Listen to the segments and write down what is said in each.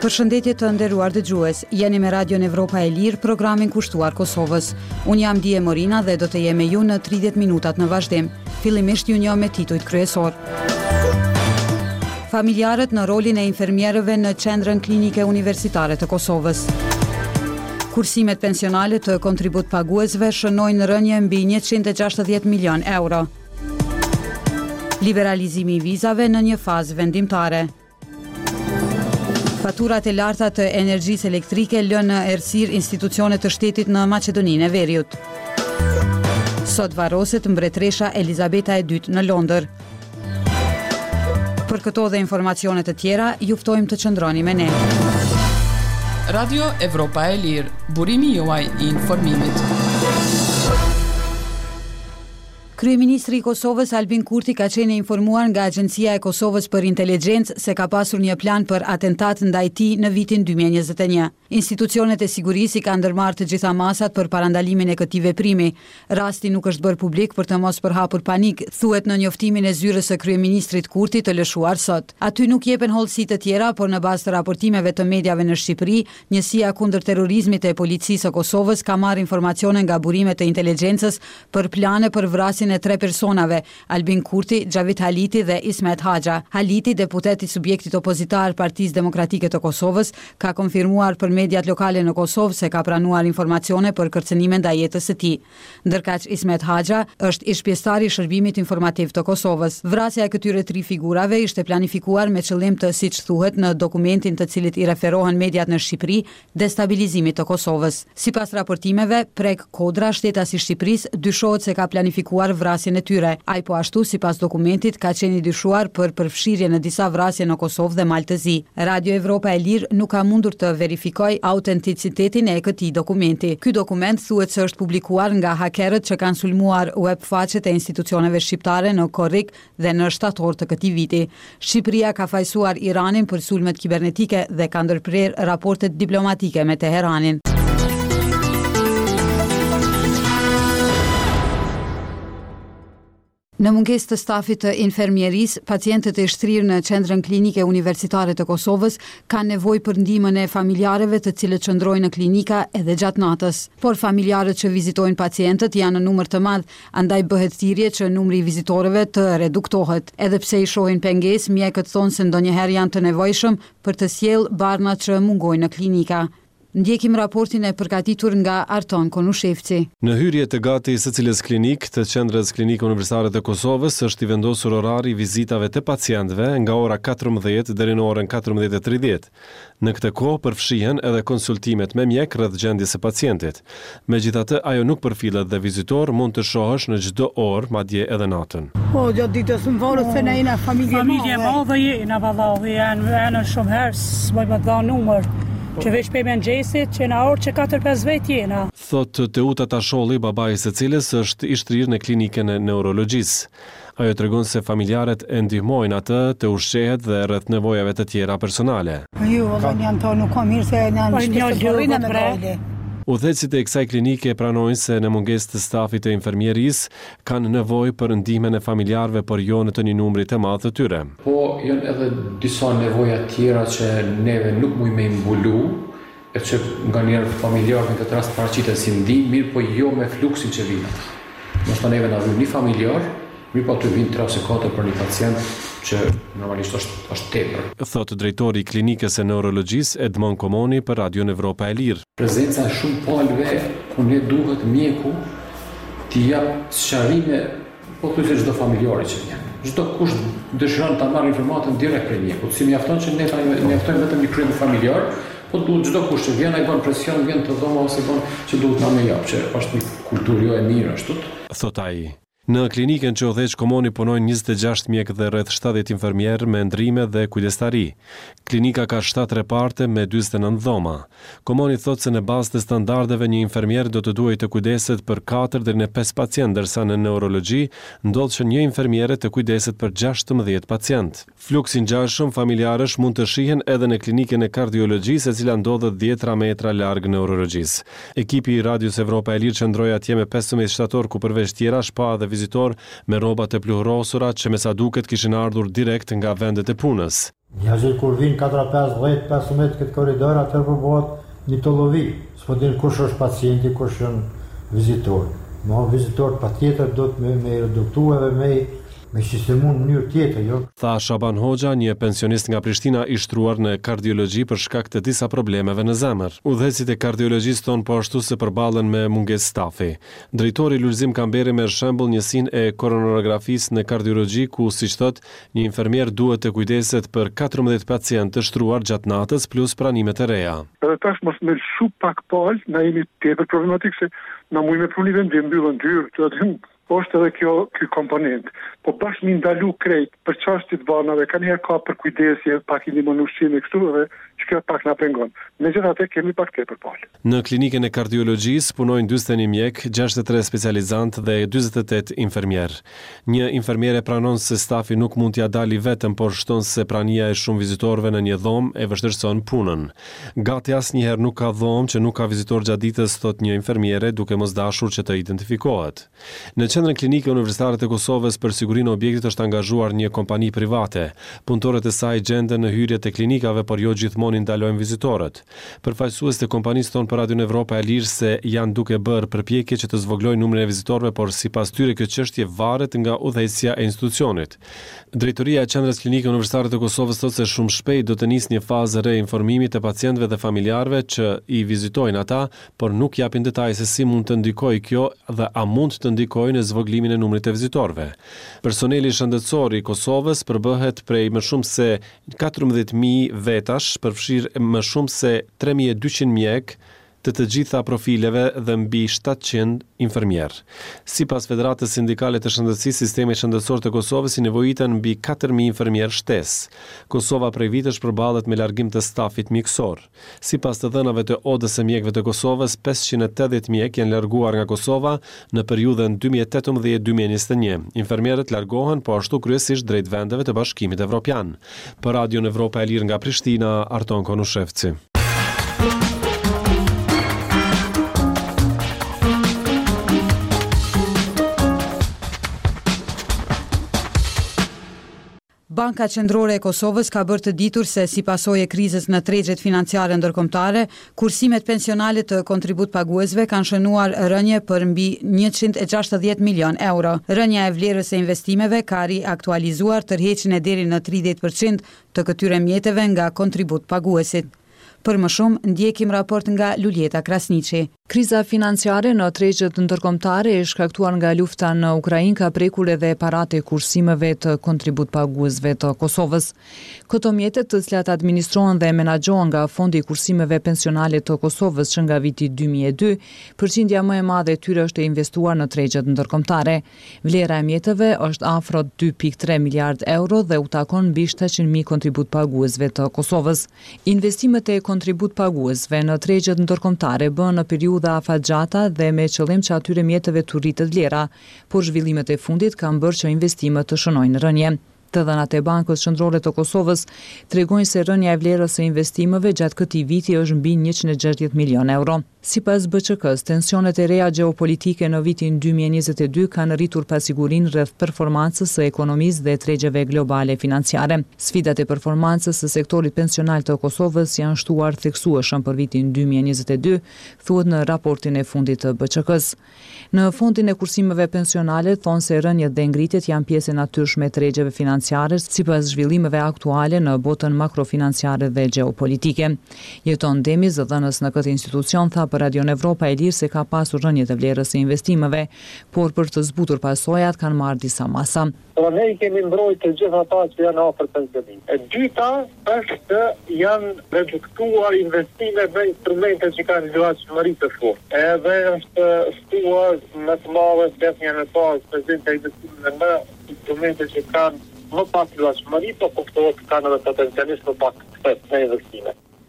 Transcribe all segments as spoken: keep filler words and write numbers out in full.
Përshëndetje të nderuar dëgjues, jeni me Radion Evropa e Lirë, programin kushtuar Kosovës. Unë jam Dije Morina dhe do të jem me ju në tridhjetë minutat në vazhdim. Fillimisht ju njoh me titujt kryesor. Familjarët në rolin e infermierëve në Qendrën Klinike Universitare të Kosovës. Kursimet pensionale të kontribut paguesve shënojnë rënje mbi njëqind e gjashtëdhjetë milion euro. Liberalizimi i vizave në një fazë vendimtare. Faturat e larta të energjisë elektrike lënë në errësirë institucionet të shtetit në Maqedoninë e Veriut. Sot varroset mbretëresha Elizabeta e dytë në Londër. Për këto dhe informacione të tjera, ju ftojmë të qëndroni me ne. Radio Evropa e Lirë, burimi juaj i informimit. Kryeministri i Kosovës Albin Kurti ka qenë informuar nga Agjencia e Kosovës për Inteligjencë se ka pasur një plan për atentat ndaj tij në vitin dy mijë e njëzet e një. Institucionet e sigurisë i kanë ndërmarrë të gjitha masat për parandalimin e këtij veprimi. Rasti nuk është bërë publik për të mos përhapur panik, thuhet në njoftimin e zyrës së kryeministrit Kurti të lëshuar sot. Aty nuk jepen hollësi të tjera, por në bazë të raportimeve të mediave në Shqipëri, njësia kundër terrorizmit e policisë së Kosovës ka marrë informacione nga burimet e inteligjencës për plane për vrasjen e tre personave, Albin Kurti, Xhavit Haliti dhe Ismet Haxha. Haliti, deputet i subjektit opozitar Partisë Demokratike të Kosovës, ka konfirmuar për mediat lokale në Kosovë se ka pranuar informacione për kërcënime ndaj jetës së tij. Ndërkaq Ismet Haxha është ish pjesëtar i shërbimit informativ të Kosovës. Vrasja e këtyre tri figurave ishte planifikuar me qëllim të, siç thuhet në dokumentin të cilit i referohen mediat në Shqipëri, destabilizimit të Kosovës. Sipas raportimeve, Prek Kodra, shtetas i Shqipërisë, dyshohet se ka planifikuar vrasjen e tyre. Ai po ashtu, sipas dokumentit, ka qenë i dyshuar për përfshirje në disa vrasje në Kosovë dhe Maltëzi. Radio Evropa e Lirë nuk ka mundur të verifikojë autenticitetin e këtij dokumenti. Ky dokument thuhet se është publikuar nga hakerët që kanë sulmuar web faqet e institucioneve shqiptare në korrik dhe në shtator të këtij viti. Shqipëria ka fajsuar Iranin për sulmet kibernetike dhe ka ndërprerë raporte diplomatike me Teheranin. Në mungesë të stafit të infermierisë, pacientët e shtrirë në Qendrën Klinike Universitare të Kosovës kanë nevojë për ndihmën e familjarëve të cilët qëndrojnë në klinika edhe gjatë natës. Por familjarët që vizitojnë pacientët janë në numër të madh, andaj bëhet thirrje që numri i vizitorëve të reduktohet. Edhe pse i shohin pengesë, mjekët thonë se ndonjëherë janë të nevojshëm për të sjellë barnat që mungojnë në klinika. Ndjekim raportin e përgatitur nga Arton Konushevci. Në hyrje të gati secilës klinik të Qendrës Klinike Universitare të Kosovës është i vendosur orari i vizitave të pacientëve nga ora katërmbëdhjetë deri në orën katërmbëdhjetë e tridhjetë. Në këtë kohë përfshihen edhe konsultimet me mjek rreth gjendjes së pacientit. Megjithatë, ajo nuk përfillet dhe vizitor mund të shohësh në çdo orë, madje edhe natën. Po, gjatë ditës më vorë se ne jena familje madhe. Familje madhe jena vallahi, janë janë shumë herë s'më dha numër. Që veç për me nëgjesit, që në orë që katër pesë vetë jena. Thot Teuta Tasholli, babai i së cilës është i shtrirë në klinikën e neurologjisë. Ajo tregon se familjarët e ndihmojnë atë të ushqehet dhe rreth nevojave të tjera personale. Jo, vëllai janë thonë nuk ka mirë se janë shpesë me gojë. Udhëhecit e kësaj klinike pranojnë se në mungesë të stafit të infermierisë kanë nevojë për ndihmën e familjarëve, por jo në të një numri të madh të tyre. Po janë edhe disa nevoja tjera që neve nuk mujmë me mbulu, e që nga njerë familjarë në këtë rast paraqitet si ndihmë, mirë po jo me fluksin që vinë ata. Mos ta neve na vjen një familjar, mirë po të vinë tre ose katër për një pacient që normalisht është, është tepër. Thot drejtori i klinikës së neurologjisë Edmond Komoni për Radion Evropa e Lirë. Prezenca e shumë palëve ku ne duhet mjeku t'i jap sqarime po të çdo familjari që vjen. Çdo kush dëshiron ta marrë informatën direkt prej mjekut. Si mjafton që ne ta mjaftojmë vetëm një krye familjar, po duhet çdo kush që vjen ai bën presion, vjen të dhoma ose bën që duhet na më jap, që është një kulturë jo e mirë ashtu. Thot ai. Në klinikën që udhëheq Komoni punojnë njëzet e gjashtë mjekë dhe rreth shtatëdhjetë infermierë me ndrime dhe kujdestari. Klinika ka shtatë reparte me dyzet e nëntë dhoma. Komoni thotë se në bazë të standardeve një infermier do të duhej të kujdeset për katër deri në pesë pacient, ndërsa në neurologji ndodh që një infermiere të kujdeset për gjashtëmbëdhjetë pacient. Fluksi ngjashëm familjarësh mund të shihen edhe në klinikën e kardiologjisë, e cila ndodhet dhjetë metra larg neurologjisë. Ekipi i Radios Evropa e Lirë qëndroi atje me pesëmbëdhjetë shtator ku përveç tjerash pa edhe vizitor me rroba të pluhrosura që me sa duket kishin ardhur direkt nga vendet e punës. Njerëzit kur vinë katër pesëdhjetë pesëmbëdhjetë këtë korridor, atëherë përbohet një tollovi. S'po din kush është pacienti, kush është vizitor. Ma vizitorët patjetër do të me, me reduktuar dhe me me sistemu në mënyrë tjetër, jo. Tha Shaban Hoxha, një pensionist nga Prishtina i shtruar në kardiologji për shkak të disa problemeve në zemër. Udhëhecit e kardiologjisë tonë po ashtu se përballen me mungesë stafi. Drejtori Lulzim Kamberi merr shembull njësinë e koronarografisë në kardiologji ku, siç thot, një infermier duhet të kujdeset për katërmbëdhjetë pacientë të shtruar gjatë natës plus pranimet e reja. Edhe tash mos më shumë pak palë, na jemi tjetër problematik se na mujë me pruni vendim mbyllën dyrë, që aty është edhe kjo ky komponent. Po bashkë mi ndalu krejt për çështjet banave, kanë herë ka për kujdesje, pak i ndihmon ushqimi kështu edhe që kjo pak na pengon. Megjithatë kemi pak tepër palë. Në klinikën e kardiologjisë punojnë dyzet e një mjek, gjashtëdhjetë e tre specializant dhe dyzet e tetë infermier. Një infermiere pranon se stafi nuk mund t'ia dali vetëm, por shton se prania e shumë vizitorëve në një dhomë e vështirëson punën. Gati asnjëherë nuk ka dhomë që nuk ka vizitor gjatë ditës, thot një infermiere, duke mos dashur që të identifikohet. Në qendrën klinike universitare të Kosovës për sigurinë e objektit është angazhuar një kompani private. Punëtorët e saj gjenden në hyrjet e klinikave, por jo gjithmonë ndalojnë vizitorët. Përfaqësues të kompanisë tonë për Radion Evropa e lirë se janë duke bërë përpjekje që të zvoglojnë numrin e vizitorëve, por sipas tyre kjo çështje varet nga udhëheqësia e institucionit. Drejtoria e qendrës klinike universitare të Kosovës thotë se shumë shpejt do të nisë një fazë re informimi të pacientëve dhe familjarëve që i vizitojnë ata, por nuk japin detaje se si mund të ndikojë kjo dhe a mund të ndikojë në zvoglimin e numrit të vizitorëve. Personeli shëndetësor i Kosovës përbëhet prej më shumë se katërmbëdhjetë mijë vetash, përfshirë më shumë se tre mijë e dyqind mjek të të gjitha profileve dhe mbi shtatëqind infermier. Sipas Federatës Sindikale të Shëndetësisë, sistemi shëndetësor të Kosovës i nevojiten mbi katër mijë infermier shtesë. Kosova prej vitesh përballet me largim të stafit mjekësor. Sipas të dhënave të Odës së mjekëve të Kosovës, pesëqind e tetëdhjetë mjek janë larguar nga Kosova në periudhën dy mijë e tetëmbëdhjetë deri në dy mijë e njëzet e një. Infermierët largohen po ashtu kryesisht drejt vendeve të Bashkimit Evropian. Për Radion Evropa e Lirë nga Prishtina, Arton Konushevci. Banka Qendrore e Kosovës ka bërë të ditur se si pasojë e krizës në tregjet financiare ndërkombëtare, kursimet pensionale të kontribut paguesve kanë shënuar rënje për mbi njëqind e gjashtëdhjetë milion euro. Rënja e vlerës së investimeve ka riaktualizuar tërheqjen e deri në tridhjetë përqind të këtyre mjeteve nga kontribut paguesit. Për më shumë, ndjekim raport nga Luljeta Krasniqi. Kriza financiare në tregjet ndërkombëtare e shkaktuar nga lufta në Ukrainë ka prekur edhe paratë e kursimeve të kontribut paguesve të Kosovës. Këto mjete, të cilat administrohen dhe menaxhohen nga Fondi i Kursimeve Pensionale të Kosovës që nga viti dy mijë e dy, përqindja më e madhe e tyre është e investuar në tregjet ndërkombëtare. Vlera e mjeteve është afro dy pikë tre miliard euro dhe u takon mbi shtatëqind mijë kontribut paguesve të Kosovës. Investimet e kontribut paguesve në tregjet ndërkombëtare bën në periudha afatgjata dhe me qëllim që atyre mjeteve të rritet vlera, por zhvillimet e fundit kanë bërë që investimet të shënojnë rënje. Të dhënat e Bankës Qendrore të Kosovës tregojnë se rënja e vlerës së investimeve gjatë këtij viti është mbi njëqind e gjashtëdhjetë milion euro. Sipas B Q K-s, tensionet e reja gjeopolitike në vitin dy mijë e njëzet e dy kanë rritur pasigurinë rreth performancës së ekonomisë dhe tregjeve globale financiare. Sfidat e performancës së sektorit pensional të Kosovës janë shtuar theksueshëm për vitin dy mijë e njëzet e dy, thuhet në raportin e fundit të B Q K-s. Në fondin e kursimeve pensionale thonë se rënjet dhe ngritjet janë pjesë e natyrshme e tregjeve financiare sipas zhvillimeve aktuale në botën makrofinanciare dhe gjeopolitike. Jeton Demi, zëdhënës në këtë institucion, tha për Radion Evropa e Lirë se ka pasur rënje të vlerës së investimeve, por për të zbutur pasojat kanë marrë disa masa. Po ne i kemi mbrojtë të gjithë ata që janë afër pensionit. E dyta është janë reduktuar investime me instrumente që kanë luajtshmëri të fortë. Edhe është shtuar më të madhe detnja në pas prezente investimeve në instrumente që kanë më pak luajtshmëri, po kuptohet kanë edhe potencialisht më pak në investime.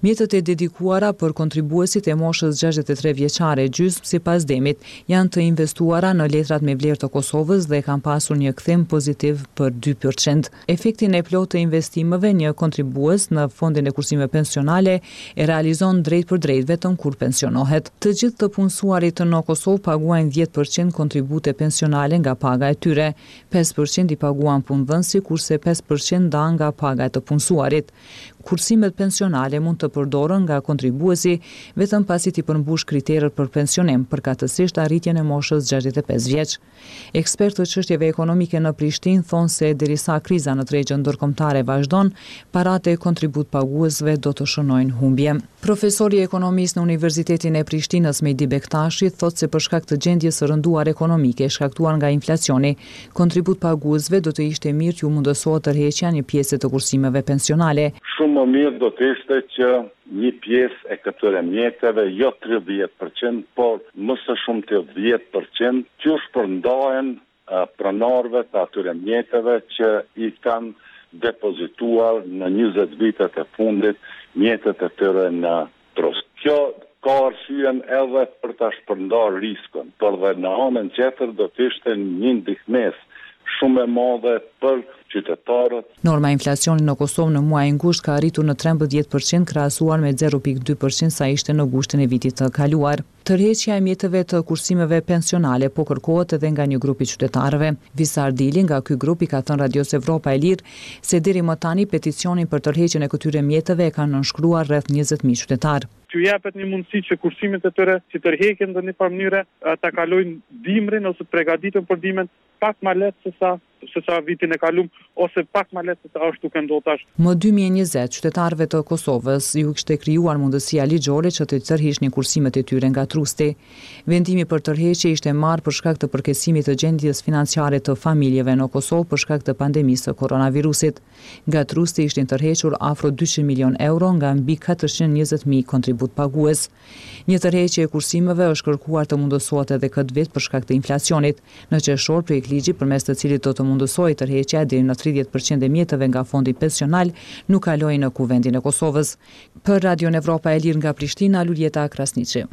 Mjetët e dedikuara për kontribuesit e moshës gjashtëdhjetë e tre vjeçare gjysmë sipas Demit janë të investuara në letrat me vlerë të Kosovës dhe kanë pasur një kthim pozitiv për dy përqind. Efektin e plotë të investimeve një kontribues në fondin e kursimeve pensionale e realizon drejt për drejt vetëm kur pensionohet. Të gjithë të punësuarit në Kosovë paguajnë dhjetë përqind kontribute pensionale nga paga e tyre, pesë përqind i paguan punëdhënësi kurse pesë përqind da nga paga e të punësuarit. Kursimet pensionale mund të përdoren nga kontribuesi vetëm pasi t'i përmbush kriteret për pensionim, përkatësisht arritjen e moshës gjashtëdhjetë e pesë vjeç. Ekspertët çështjeve ekonomike në Prishtinë thonë se derisa kriza në tregjen ndërkombëtare vazhdon, paratë e kontribut paguesve do të shënojnë humbje. Profesori ekonomistë në Universitetin e Prishtinës Mejdi Bektashi thotë se për shkak të gjendjes së rënduar ekonomike shkaktuar nga inflacioni, kontribut paguesve do të ishte mirë që u mundësohet tërheqja një pjesë të kursimeve pensionale. Shumë më mirë do të ishte që një pjesë e këtyre mjeteve, jo tridhjetë përqind, por më së shumë të dhjetë përqind, që shpërndahen pronarëve të atyre mjeteve që i kanë depozituar në njëzet vitet e fundit mjetet e tyre në trust. Kjo ka arsyen edhe për ta shpërndar riskun, por dhe në anën tjetër do të ishte një ndihmes shumë e madhe për qytetarët. Norma e inflacionit në Kosovë në muajin gusht ka arritur në trembëdhjetë përqind krahasuar me zero pikë dy përqind sa ishte në gushtin e vitit të kaluar. Tërheqja e mjeteve të kursimeve pensionale po kërkohet edhe nga një grup i qytetarëve. Visar Dili nga ky grup i ka thënë Radios Evropa e Lirë se deri më tani peticionin për tërheqjen e këtyre mjeteve e kanë nënshkruar rreth njëzet mijë qytetarë. Që japet një mundësi që kursimet e tyre që tërheqen në një farë mënyre ta kalojnë dimrin ose të përgatiten për dimrin pak më lehtë se sa se sa vitin e kalum ose pak më lehtë se sa ashtu që ndodh tash. Më dy mijë e njëzet qytetarëve të Kosovës ju kishte krijuar mundësia ligjore që të tërheqnin kursimet e tyre nga trusti. Vendimi për tërheqje ishte marrë për shkak të përkesimit të gjendjes financiare të familjeve në Kosovë për shkak të pandemisë së koronavirusit. Nga trusti ishin tërhequr afro dyqind milion euro nga mbi katërqind e njëzet mijë kontribut pagues. Një tërheqje e kursimeve është kërkuar të mundësohet edhe këtë vit për shkak të inflacionit. Në qershor projektligji përmes të cilit do të mundësoj tërheqja deri në tridhjetë përqind e mjeteve nga fondi pensional nuk kaloi në Kuvendin e Kosovës. Për Radion Evropa e Lirë nga Prishtina, Luljeta Krasniqi.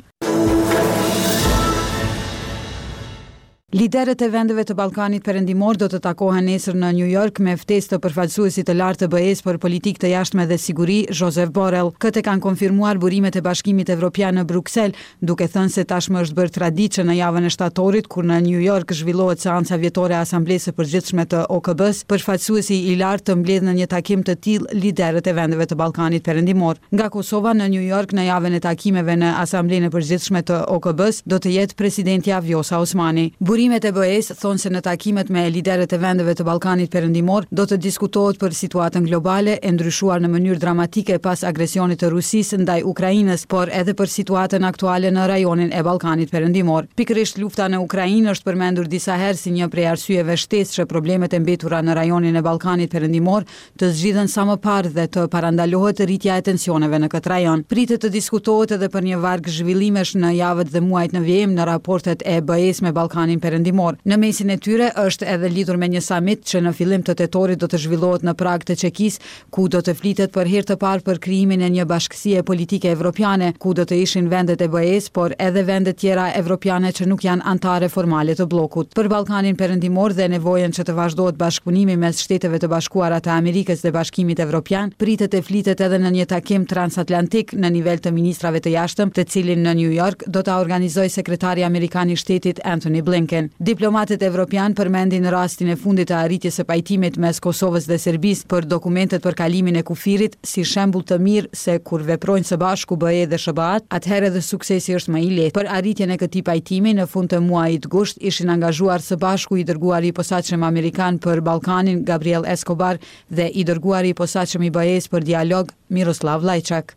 Liderët e vendeve të Ballkanit Perëndimor do të takohen nesër në New York me ftesë të përfaqësuesit të lartë të B E-s për politikë të jashtme dhe siguri, Joseph Borrell. Këtë kanë konfirmuar burimet e Bashkimit Evropian në Bruksel, duke thënë se tashmë është bërë traditë që në javën e shtatorit, kur në New York zhvillohet seanca vjetore e Asamblesë së Përgjithshme të O K B-s, përfaqësuesi i lartë të mbledh në një takim të tillë liderët e vendeve të Ballkanit Perëndimor. Nga Kosova në New York në javën e takimeve në Asamblenë e Përgjithshme të O K B-s do të jetë presidentja Vjosa Osmani. Burimet e B E-s thonë se në takimet me liderët e vendeve të Ballkanit Perëndimor do të diskutohet për situatën globale e ndryshuar në mënyrë dramatike pas agresionit të Rusisë ndaj Ukrainës, por edhe për situatën aktuale në rajonin e Ballkanit Perëndimor. Pikërisht lufta në Ukrainë është përmendur disa herë si një prej arsyeve shtesë që problemet e mbetura në rajonin e Ballkanit Perëndimor të zgjidhen sa më parë dhe të parandalohet rritja e tensioneve në këtë rajon. Pritet të diskutohet edhe për një varg zhvillimesh në javët dhe muajt në vijim në raportet e B E-s me Ballkanin Perëndimor. Në mesin e tyre është edhe lidhur me një samit që në fillim të tetorit do të zhvillohet në Prag të Çekisë, ku do të flitet për herë të parë për krijimin e një bashkësie politike evropiane, ku do të ishin vendet e B E-s, por edhe vende tjera evropiane që nuk janë anëtare formale të bllokut. Për Ballkanin Perëndimor dhe nevojën që të vazhdohet bashkëpunimi mes Shteteve të Bashkuara të Amerikës dhe Bashkimit Evropian, pritet të flitet edhe në një takim transatlantik në nivel të ministrave të jashtëm, të cilin në New York do ta organizojë sekretari amerikan i shtetit Antony Blinken. Diplomatët evropian përmendin rastin e fundit të arritjes së pajtimit mes Kosovës dhe Serbisë për dokumentet për kalimin e kufirit si shembull të mirë se kur veprojnë së bashku B E dhe S B A-t, atëherë dhe suksesi është më i lehtë. Për arritjen e këtij pajtimi në fund të muajit gusht ishin angazhuar së bashku i dërguari i posaçëm amerikan për Ballkanin Gabriel Escobar dhe i dërguari i posaçëm i B E-s për dialog Miroslav Lajçak.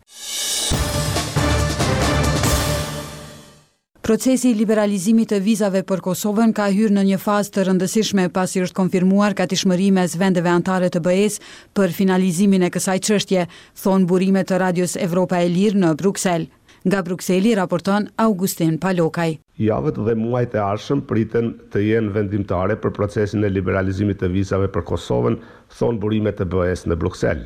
Procesi i liberalizimit të vizave për Kosovën ka hyrë në një fazë të rëndësishme pasi është konfirmuar gatishmëri mes vendeve anëtare të B E-s për finalizimin e kësaj çështje, thon burimet të Radios Evropa e Lirë në Bruksel. Nga Brukseli raporton Augustin Palokaj. Javët dhe muajt e ardhshëm priten të jenë vendimtare për procesin e liberalizimit të vizave për Kosovën, thon burimet të B E-s në Bruksel.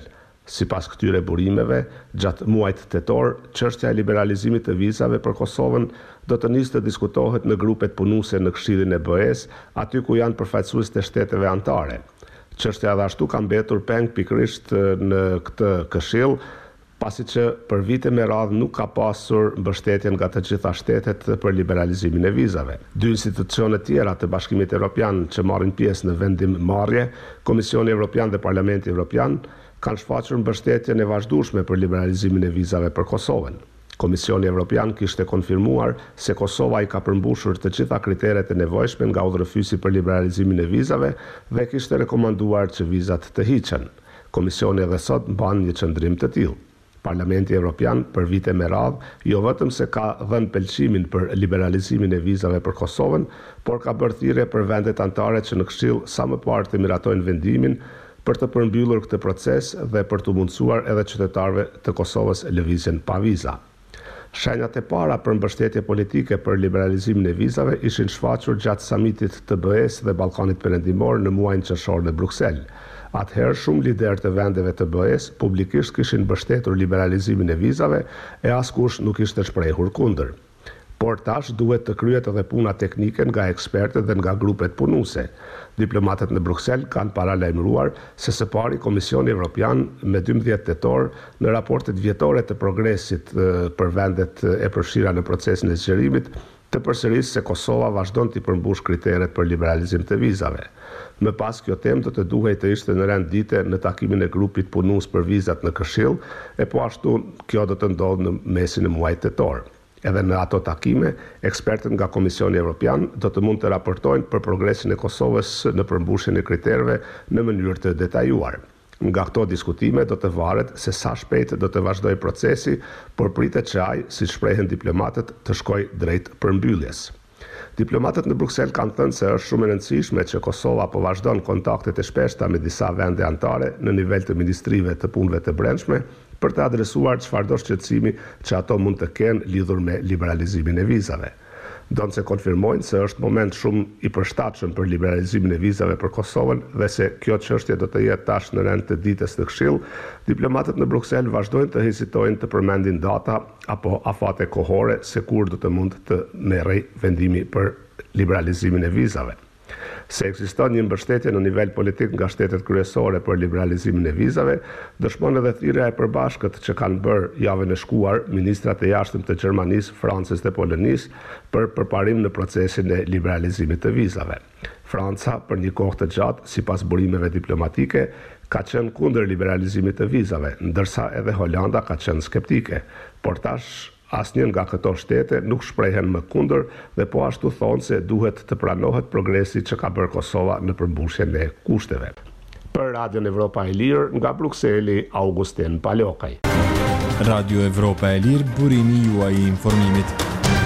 Sipas këtyre burimeve, gjatë muajit tetor, çështja e liberalizimit të vizave për Kosovën do të nisë të diskutohet në grupet punuese në Këshillin e B E-s, aty ku janë përfaqësues të shteteve anëtare. Çështja edhe ashtu ka mbetur peng pikërisht në këtë këshill, pasi që për vite me radhë nuk ka pasur mbështetje nga të gjitha shtetet për liberalizimin e vizave. Dy institucione tjera të Bashkimit Evropian që marrin pjesë në vendimmarrje, Komisioni Evropian dhe Parlamenti Evropian, kanë shfaqur mbështetjen e vazhdueshme për liberalizimin e vizave për Kosovën. Komisioni Evropian kishte konfirmuar se Kosova i ka përmbushur të gjitha kriteret e nevojshme nga udhërëfysi për liberalizimin e vizave dhe kishte rekomanduar që vizat të hiqen. Komisioni edhe sot mban një qëndrim të tillë. Parlamenti Evropian për vite me radhë jo vetëm se ka dhënë pëlqimin për liberalizimin e vizave për Kosovën, por ka bërë thirrje për vendet anëtare që në Këshill sa më parë të miratojnë vendimin për të përmbyllur këtë proces dhe për të mundësuar edhe qytetarëve të Kosovës lëvizjen pa viza. Shenjat e para për mbështetje politike për liberalizimin e vizave ishin shfaqur gjatë samitit të B E-s dhe Ballkanit Perëndimor në muajin qershor në Bruksel. Atëherë shumë lider të vendeve të B E-s publikisht kishin mbështetur liberalizimin e vizave e askush nuk ishte shprehur kundër. Por tash duhet të kryhet edhe puna teknike nga ekspertët dhe nga grupet punuese. Diplomatët në Bruksel kanë paralajmëruar se së pari Komisioni Evropian me dymbëdhjetë tetor në raportet vjetore të progresit për vendet e përfshira në procesin e zgjerimit të përsërisë se Kosova vazhdon të përmbush kriteret për liberalizim të vizave. Më pas kjo temë do të duhej të ishte në rend dite në takimin e grupit punues për vizat në Këshill, e po ashtu kjo do të ndodhë në mesin e muajit tetor. Edhe në ato takime, ekspertët nga Komisioni Evropian do të mund të raportojnë për progresin e Kosovës në përmbushjen e kriterëve në mënyrë të detajuar. Nga këto diskutime do të varet se sa shpejt do të vazhdojë procesi, por pritet që ai, si shprehen diplomatët, të shkojë drejt përmbylljes. Diplomatët në Bruksel kanë thënë se është shumë e rëndësishme që Kosova po vazhdon kontaktet e shpeshta me disa vende anëtare në nivel të ministrive të punëve të brendshme për të adresuar çfarëdo shqetësimi që ato mund të kenë lidhur me liberalizimin e vizave. Donë se konfirmojnë se është moment shumë i përshtatshëm për liberalizimin e vizave për Kosovën dhe se kjo çështje do të jetë tash në rend të ditës në Këshill, diplomatët në Bruksel vazhdojnë të hezitojnë të përmendin data apo afate kohore se kur do të mund të merrej vendimi për liberalizimin e vizave. Se ekziston një mbështetje në nivel politik nga shtetet kryesore për liberalizimin e vizave, dëshmon edhe thirrja e përbashkët që kanë bërë javën e shkuar ministrat e jashtëm të Gjermanisë, Francës dhe Polonisë për përparim në procesin e liberalizimit të vizave. Franca, për një kohë të gjatë, sipas burimeve diplomatike, ka qenë kundër liberalizimit të vizave, ndërsa edhe Holanda ka qenë skeptike, por tash asnjë nga këto shtete nuk shprehen më kundër dhe po ashtu thonë se duhet të pranohet progresi që ka bërë Kosova në përmbushjen e kushteve. Për Radion Evropa e Lirë, nga Brukseli, Augustin Palokaj. Radio Evropa e Lirë, burimi juaj i informimit.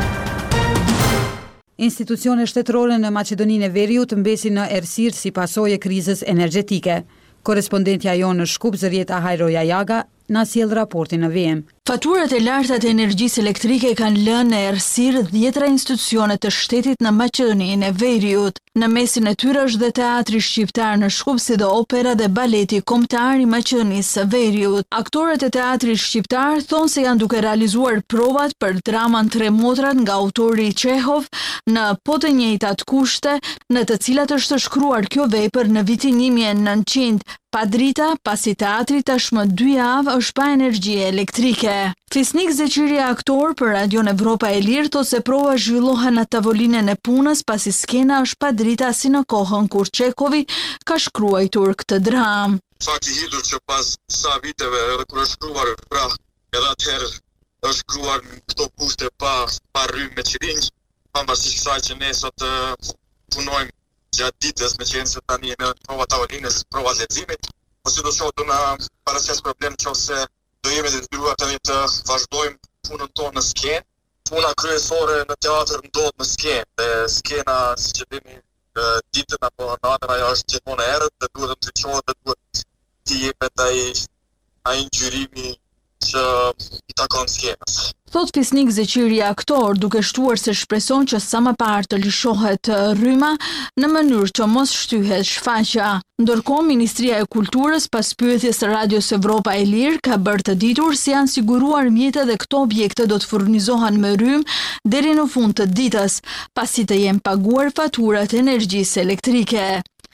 Institucione shtetërore në Maqedoninë e Veriut mbesin në errësirë si pasojë e krizës energjetike. Korespondentja jonë në Shkup, Zërieta Hajroja Jaga, na sjell raportin në V M. Faturat e larta të energjisë elektrike kanë lënë në errësirë dhjetra institucione të shtetit në Maqedoninë e Veriut. Në mesin e tyre është dhe teatri shqiptar në Shkup, si dhe opera dhe baleti kombëtar i Maqedonisë së Veriut. Aktorët e teatrit shqiptar thonë se janë duke realizuar provat për draman Tre Motrat nga autori Çehov në po të njëjtat kushte në të cilat është shkruar kjo vepër në vitin një mijë e nëntëqind. Pa drita, pasi teatri tashmë dy javë është pa energji elektrike. Fisnik Zeqiri, aktor për Radion Evropa e Lirë, thotë se prova zhvillohen në tavolinën e punës pasi skena është pa drita si në kohën kur Çekovi ka shkruar këtë dramë. Fakti hidhur që pas sa viteve edhe kur është shkruar pra edhe atëherë është shkruar në këto kushte pa pa rrymë me qirinj, pavarësisht kësaj që ne sot punojmë gjatë ditës me qenë se tani në prova tavolinës, prova leximit, po si do të shoh do na paraqitet problem nëse do jemi të detyruar tani të vazhdojmë punën tonë në skenë. Puna kryesore në teatr ndodh në skenë, dhe skena, siç e dini, ditën apo natën ajo është gjithmonë e errët, dhe duhet të ndriçohet, dhe duhet të jepet ai ai ngjyrimi që i takon skemës. Thot Fisnik Zeqiri aktor, duke shtuar se shpreson që sa më parë të lëshohet rryma në mënyrë që mos shtyhet shfaqja. Ndërkohë, Ministria e Kulturës pas pyetjes së Radios Evropa e Lirë ka bërë të ditur si janë siguruar mjetet dhe këto objekte do të furnizohen me rrymë deri në fund të ditës, pasi të jenë paguar faturat e energjisë elektrike.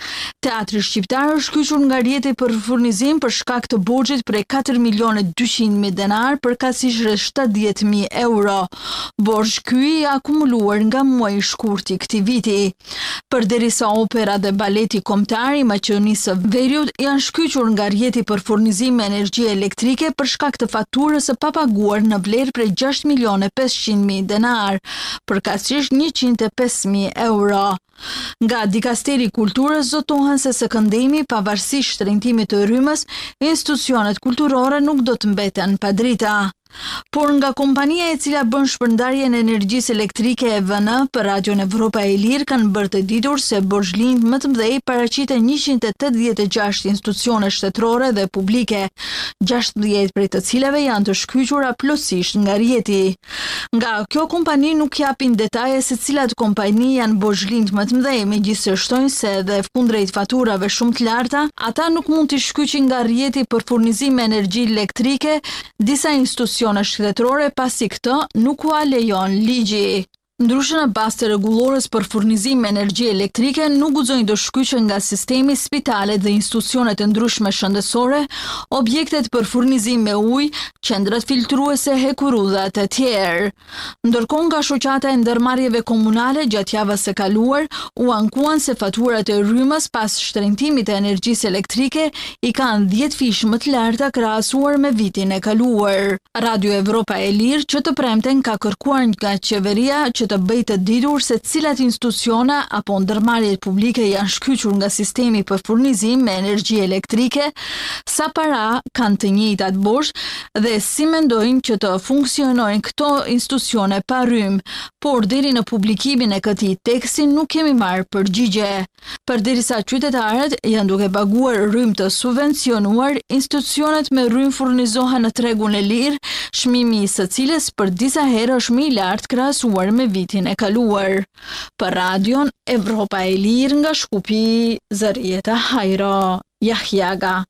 Teatri Shqiptar është kyçur nga rjeti për furnizim për shkak të borxhit prej katër milionë e dyqind mijë denar për kasisht rreth shtatëdhjetë mijë euro. Borxh ky i akumuluar nga muaji i shkurtë i këtij viti. Përderisa opera dhe baleti kombëtar i Maqedonisë së Veriut janë shkyqur nga rjeti për furnizim me energji elektrike për shkak të faturës së papaguar në vlerë prej gjashtë milionë e pesëqind mijë denar, përkatësisht njëqind e pesë mijë euro. Nga Dikasteri i Kulturës zotohen se së këndemi, pavarësisht shtrenjtimit të rrymës, institucionet kulturore nuk do të mbeten pa drita. Por nga kompania e cila bën shpërndarjen e energjisë elektrike e V N për Radion Evropa e Lirë kanë bërë të ditur se borxhlinjt më të mëdhej paraqiten njëqind e tetëdhjetë e gjashtë institucione shtetërore dhe publike, gjashtëdhjetë prej të cilave janë të shkyqura plotësisht nga rjeti. Nga kjo kompani nuk japin detaje se cilat kompani janë borxhlinjt më të mëdhej, megjithëse shtojnë se dhe kundrejt faturave shumë të larta, ata nuk mund të shkyqin nga rjeti për furnizim me energji elektrike disa institucione shtetërore pasi këtë nuk u lejon ligji. Ndryshe në bazë të rregullores për furnizim me energji elektrike nuk guxojnë të shkyqen nga sistemi spitalet dhe institucionet e ndryshme shëndetësore, objektet për furnizim me ujë, qendrat filtruese, hekurudhat e tjerë. Ndërkohë nga shoqata e ndërmarrjeve komunale gjatë javës së kaluar u ankuan se faturat e rrymës pas shtrenjtimit të energjisë elektrike i kanë dhjetë fish më të larta krahasuar me vitin e kaluar. Radio Evropa e Lirë që të premten ka kërkuar nga qeveria që të bëjë të ditur se cilat institucione apo ndërmarrjet publike janë shkyqur nga sistemi për furnizim me energji elektrike, sa para kanë të njëjtat borxh dhe si mendojnë që të funksionojnë këto institucione pa rrymë, por deri në publikimin e këtij teksti nuk kemi marrë përgjigje. Përderisa qytetarët janë duke paguar rrymë të subvencionuar, institucionet me rrymë furnizohen në tregun e lirë, çmimi i së cilës për disa herë është më i lartë krahasuar me vitin e kaluar. Për Radion Evropa e Lirë nga Shkupi, Zarieta Hajro, Jahjaga.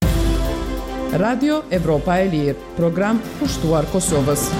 Radio Evropa e Lirë, program kushtuar Kosovës.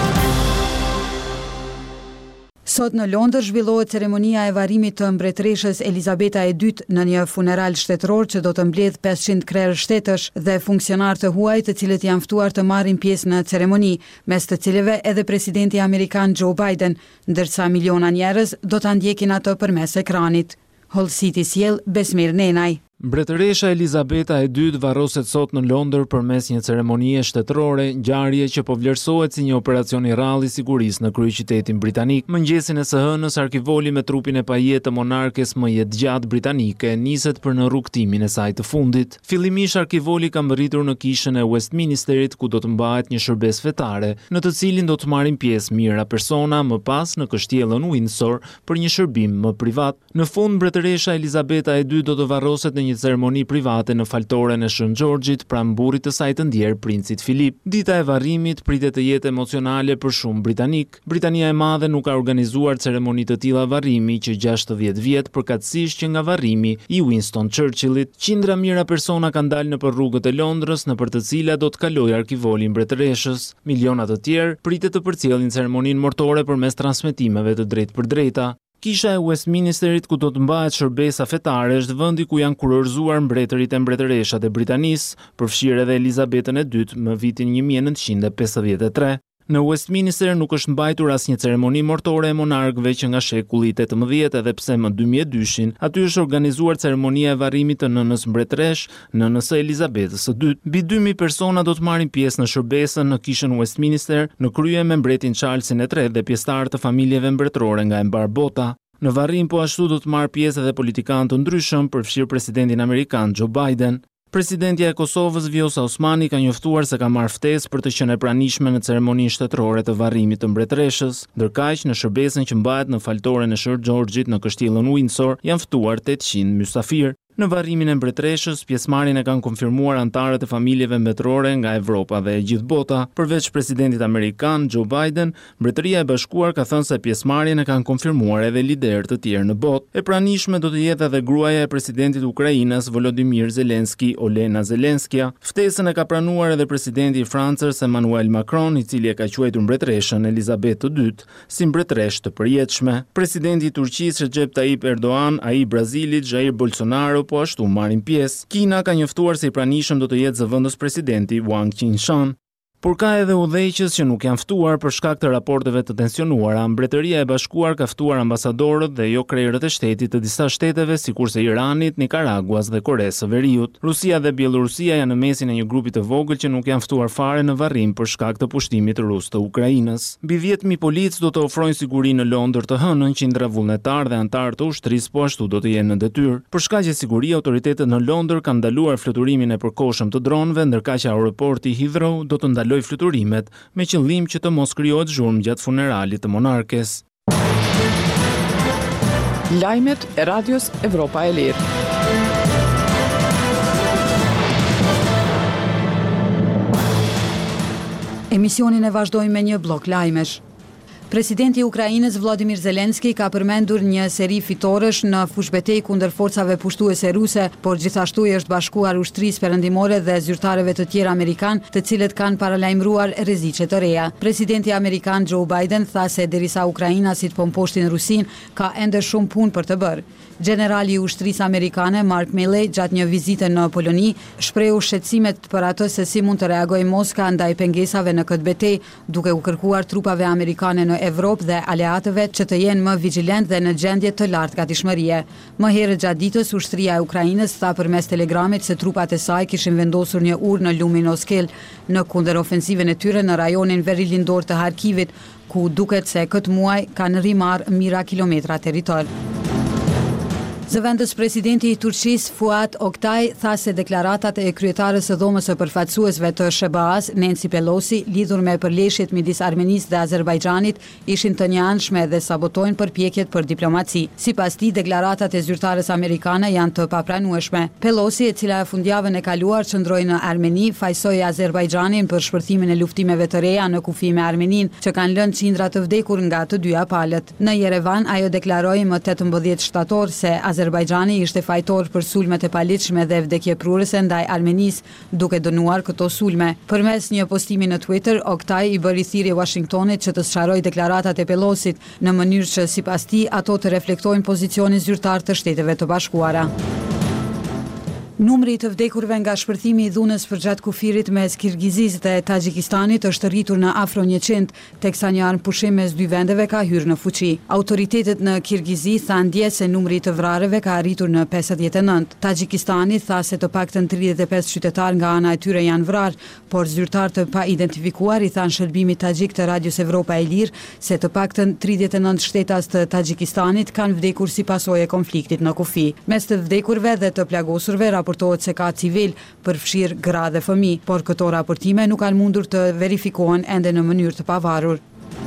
Sot në Londër zhvillohet ceremonia e varrimit të mbretëreshës Elizabeta e dytë në një funeral shtetëror që do të mbledh pesëqind krerë shtetësh dhe funksionar të huaj të cilët janë ftuar të marrin pjesë në ceremoni, mes të cilëve edhe presidenti amerikan Joe Biden, ndërsa miliona njerëz do ta ndjekin atë përmes ekranit. Hull City sjell Besmir Nenaj. Mbretëresha Elizabeta e dytë varroset sot në Londër përmes një ceremonie shtetërore, ngjarje që po vlerësohet si një operacion i rrallë i sigurisë në kryeqytetin britanik. Mëngjesin e së hënës arkivoli me trupin e pajet të monarkes më jetëgjatë britanike niset për në rrugtimin e saj të fundit. Fillimisht arkivoli ka mbërritur në kishën e Westminsterit ku do të mbahet një shërbes fetare, në të cilin do të marrin pjesë mijëra persona, më pas në kështjellën Windsor për një shërbim më privat. Në fund mbretëresha Elizabeta e dytë do të varroset në një ceremoni private në faltoren e Shën Gjeorgjit pranë burrit të saj të ndjer princit Filip. Dita e varrimit pritet të jetë emocionale për shumë britanik. Britania e Madhe nuk ka organizuar ceremoni të tilla varrimi që gjashtëdhjetë vjet përkatësisht që nga varrimi i Winston Churchillit. Qindra mijëra persona kanë dalë nëpër rrugët e Londrës nëpër të cilat do të kalojë arkivoli mbretëreshës. Miliona të tjerë pritet të përcjellin ceremoninë mortore përmes transmetimeve të drejtpërdrejta. Kisha e Westminsterit ku do të mbahet shërbesa fetare është vendi ku janë kurorzuar mbretërit e mbretëreshat e Britanisë, përfshirë edhe Elizabetën e dytë më vitin një mijë e nëntëqind e pesëdhjetë e tre. Në Westminster nuk është mbajtur asnjë ceremoni mortore e monarkëve që nga shekulli i tetëmbëdhjetë edhe pse më dy mijë e dyshin aty është organizuar ceremonia e varrimit të nënës mbretëresh, nënës së Elizabetës së dytë. Mbi dy mijë persona do të marrin pjesë në shërbesën në kishën Westminster, në krye me mbretin Charlesin e tretë dhe pjesëtarë të familjeve mbretërore nga e mbar bota. Në varrim po ashtu do të marrë pjesë edhe politikanë të ndryshëm, përfshirë presidentin amerikan Joe Biden. Presidentja e Kosovës Vjosa Osmani ka njoftuar se ka marrë ftesë për të qenë e pranishme në ceremoninë shtetërore të varrimit të mbretëreshës. Ndërkaq, në shërbesën që mbahet në faltoren e Shën Gjeorgjit në kështjellën Windsor janë ftuar tetëqind mysafir. Në varrimin e mbretreshës, pjesëmarrjen e kanë konfirmuar anëtarët e familjeve mbetrore nga Evropa dhe e gjithë bota. Përveç presidentit amerikan Joe Biden, Mbretëria e Bashkuar ka thënë se pjesëmarrjen e kanë konfirmuar edhe liderë të tjerë në botë. E pranishme do të jetë edhe gruaja e presidentit të Ukrainës Volodymyr Zelensky, Olena Zelenskja. Ftesën e ka pranuar edhe presidenti i Francës Emmanuel Macron, i cili e ka quajtur mbretreshën Elizabeth të dytë si mbretresh të përjetshme. Presidenti i Turqisë Recep Tayyip Erdogan, ai i Brazilit Jair Bolsonaro po ashtu marrin pjesë. Kina ka njoftuar se i pranishëm do të jetë zëvendës presidenti Wang Qingshan. Por ka edhe udhëheqës që nuk janë ftuar për shkak të raporteve të tensionuara. Mbretëria e Bashkuar ka ftuar ambasadorët dhe jo krerët e shtetit të disa shteteve sikurse Iranit, Nikaraguas dhe Koresë së Veriut. Rusia dhe Bielorusia janë në mesin e një grupi të vogël që nuk janë ftuar fare në varrim për shkak të pushtimit rus të Ukrainës. Mbi dhjetë mijë policë do të ofrojnë siguri në Londër të hënën, qindra vullnetar dhe antarë të ushtrisë po ashtu do të jenë në detyrë. Për shkak të sigurisë, autoritetet në Londër kanë ndaluar fluturimin e përkohshëm të dronëve, ndërkaq aeroporti Heathrow do të ndalojë fluturimet me qëllim që të mos krijohet zhurmë gjatë funeralit të monarkes. Lajmet e Radios Evropa e Lirë. Emisionin e vazhdojmë me një blok lajmesh. Presidenti i Ukrainës Vladimir Zelensky ka përmendur një seri fitoresh në fushbetejë kundër forcave pushtuese ruse, por gjithashtu i është bashkuar ushtrisë perëndimore dhe zyrtarëve të tjerë amerikan, të cilët kanë paralajmëruar rreziqe të reja. Presidenti amerikan Joe Biden tha se derisa Ukraina si të pomposhtin Rusin, ka ende shumë punë për të bërë. Generali i ushtrisë amerikane Mark Milley gjatë një vizite në Poloni shprehu shqetësimet për atë se si mund të reagojë Moska ndaj pengesave në këtë betejë, duke u kërkuar trupave amerikane në Evropë dhe aleatëve që të jenë më vigjilent dhe në gjendje të lartë gatishmërie. Më herët gjatë ditës, ushtria e Ukrainës tha përmes telegramit se trupat e saj kishin vendosur një urë në lumin Oskel në kundërofensiven e tyre në rajonin verilindor të Harkivit, ku duket se këtë muaj kanë rrimarrë mijëra kilometra territor. Zëvendës presidenti i Turqisë Fuat Oktay tha se deklaratat e kryetarës së dhomës së përfaqësuesve të S B A-s Nancy Pelosi lidhur me përleshjet midis Armenisë dhe Azerbajxhanit ishin të njëanshme dhe sabotojnë përpjekjet për diplomaci. Sipas tij, deklaratat e zyrtares amerikane janë të papranueshme. Pelosi, e cila fundjavën e kaluar qëndroi në Armeni, fajsoi Azerbajxhanin për shpërthimin e luftimeve të reja në kufi me Armeninë, që kanë lënë qindra të vdekur nga të dyja palët. Në Yerevan, ajo deklaroi më tetëmbëdhjetë shtator se Azerbajxhani ishte fajtor për sulmet e paligjshme dhe vdekjeprurëse ndaj Armenisë, duke dënuar këto sulme. Përmes një postimi në Twitter, Oktay i bëri thirrje Washingtonit që të sqarojë deklaratat e Pelosit në mënyrë që sipas tij ato të reflektojnë pozicionin zyrtar të Shteteve të Bashkuara. Numri i të vdekurve nga shpërthimi i dhunës përgjatë kufirit mes Kirgizisë dhe Tazhikistanit është rritur në afro njëqind, teksa një armë pushim mes dy vendeve ka hyrë në fuqi. Autoritetet në Kirgizi thanë dje se numri i të vrarëve ka arritur në pesëdhjetë e nëntë. Tazhikistani tha se të paktën tridhjetë e pesë qytetar nga ana e tyre janë vrarë, por zyrtar të pa identifikuar i thanë shërbimit tagjik të Radios Evropa e Lirë se të paktën tridhjetë e nëntë shtetas të Tazhikistanit kanë vdekur si pasojë e konfliktit në kufi. Mes të vdekurve dhe të plagosurve raportohet se ka civil, përfshirë gra dhe fëmijë, por këto raportime nuk kanë mundur të verifikohen ende në mënyrë të pavarur.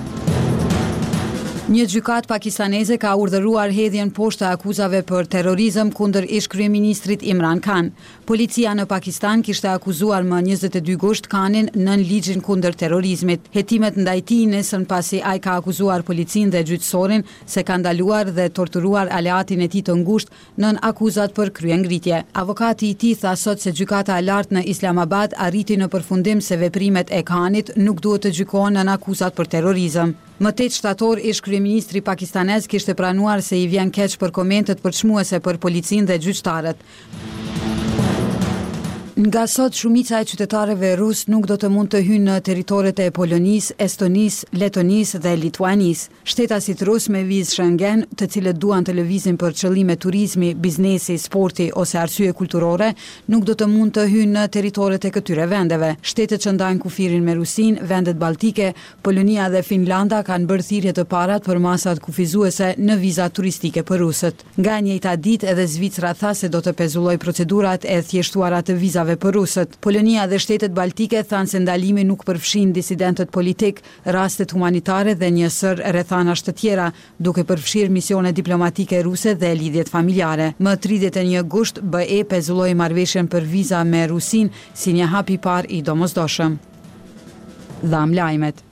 Një gjykat pakistaneze ka urdhëruar hedhjen poshtë të akuzave për terrorizëm kundër ish-kryeministrit Imran Khan. Policia në Pakistan kishte akuzuar më njëzet e dy gusht Khanin nën ligjin kundër terrorizmit. Hetimet ndaj tij nesën pasi ai ka akuzuar policinë dhe gjyqësorin se ka ndaluar dhe torturuar aleatin e tij të ngushtë nën akuzat për kryengritje. Avokati i tij tha sot se gjykata e lartë në Islamabad arriti në përfundim se veprimet e Khanit nuk duhet të gjykohen nën akuzat për terrorizëm. Më tetë shtator, ish-kryeministri pakistanez kishte pranuar se i vjen keq për komentet përçmuese për policinë dhe gjyqtarët. Nga sot, shumica e qytetarëve rus nuk do të mund të hyjnë në territoret e Polonisë, Estonisë, Letonisë dhe Lituanisë. Shtetasit rus me vizë Schengen, të cilët duan të lëvizin për qëllime turizmi, biznesi, sporti ose arsye kulturore, nuk do të mund të hyjnë në territoret e këtyre vendeve. Shtetet që ndajnë kufirin me Rusinë, vendet balltike, Polonia dhe Finlanda kanë bërë thirrje të parat për masat kufizuese në viza turistike për rusët. Nga e njëjta ditë edhe Zvicra tha se do të pezullojë procedurat e thjeshtuara të vizave sanksionive për rusët. Polonia dhe shtetet baltike thanë se ndalimi nuk përfshin disidentët politik, rastet humanitare dhe një sër rrethanash të tjera, duke përfshirë misione diplomatike ruse dhe lidhjet familjare. Më tridhjetë e një gusht B E pezulloi marrëveshjen për viza me Rusin si një hap i parë i domosdoshëm. Dham lajmet.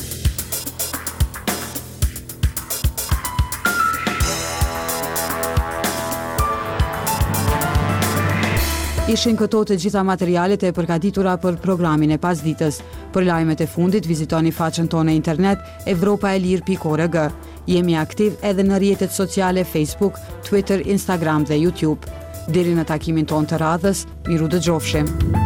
Ishin këto të gjitha materialet e përgatitura për programin e pasditës. Për lajmet e fundit, vizitoni faqen tonë e internet evropa e lir pikë org. Jemi aktiv edhe në rrjetet sociale Facebook, Twitter, Instagram dhe YouTube. Deri në takimin tonë të radhës, miru dëgjofshim.